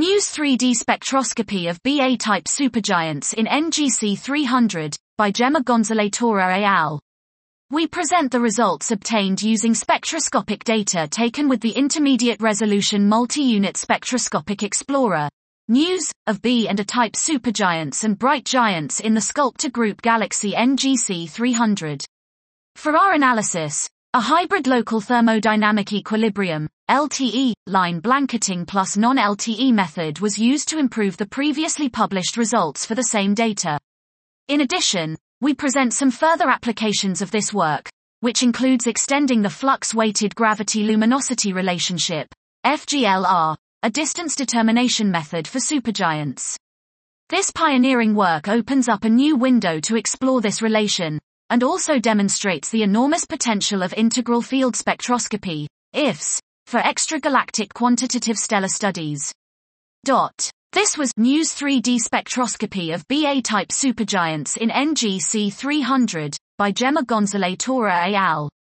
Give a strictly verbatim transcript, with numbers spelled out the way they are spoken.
News three D spectroscopy of B A-type supergiants in N G C three hundred, by Gemma Gonzalez-Torre et al. We present the results obtained using spectroscopic data taken with the Intermediate Resolution Multi-Unit Spectroscopic Explorer, News, of B and A-type supergiants and bright giants in the Sculptor Group Galaxy N G C three hundred. For our analysis, a hybrid local thermodynamic equilibrium, L T E, line blanketing plus non-L T E method was used to improve the previously published results for the same data. In addition, we present some further applications of this work, which includes extending the flux-weighted gravity-luminosity relationship, F G L R, a distance determination method for supergiants. This pioneering work opens up a new window to explore this relation, and also demonstrates the enormous potential of integral field spectroscopy, I F S, for extragalactic quantitative stellar studies. Dot. This was News three D spectroscopy of B A-type supergiants in N G C three hundred, by Gemma Gonzalez-Torre et al.